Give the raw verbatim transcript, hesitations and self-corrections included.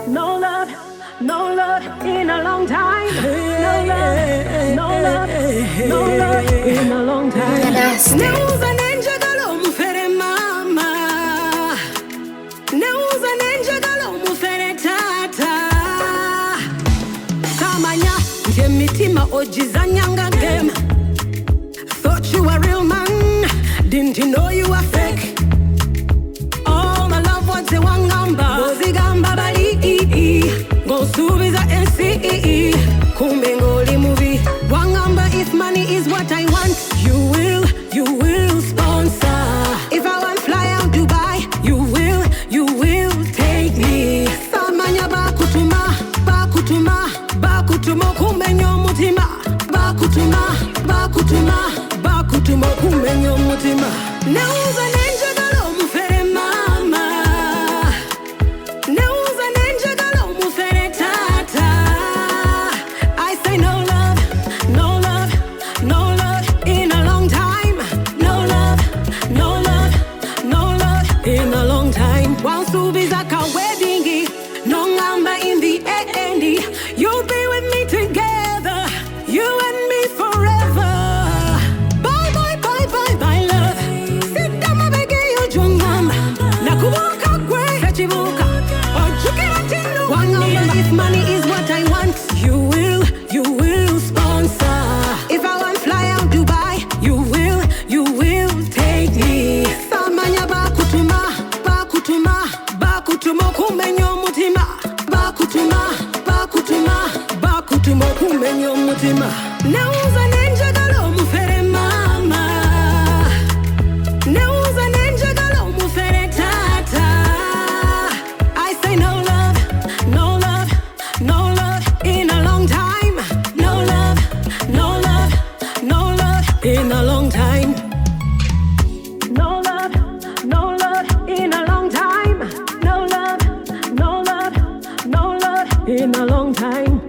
no love, no love in a long time. No love, no love, no love in a long time. Neuza nenja galo mufere mama, neuza nenja galo mufere tata. Samanya njemitima ojizanyanga game. Thought you were real man, didn't you know you were fake? All my love was a wangamba, gozigamba bali go subiza N C E E, kumbe ngoli movie. Wangamba, if money is what I want, you will, you will sponsor. If I want fly out Dubai, you will, you will take me. Samanya bakutuma, bakutuma, bakutuma kumbe nyomutima. Bakutuma, bakutuma, bakutuma kumbe nyomutima. Neuza nenja galo mufere mama, neuza nenja galo mufere tata. I say no love, no love, no love in a long time. No love, no love, no love in a long time. While Subiza ka weddingi, no ngamba in the end. You'll be with me together, you and me forever. Bye bye bye bye bye love. Sit down my bege yo jungamba. Nakubuka kwe kachibuka. Ojukira tinu wangamba. If money is what I want, you will, you will sponsor. If I want fly out Dubai, you will, you will take me. Samanya bakutuma, bakutuma, bakutuma kumbe nyomutima. Bakutuma, bakutuma, bakutuma kumbe nyomutima. Neuza nenja galo mufere mama, neuza nenja galo mufere tata. I say no love, no love, no love in a long time. No love, no love, no love in a long time. No love, no love in a long time. No love, no love, no love in a long time.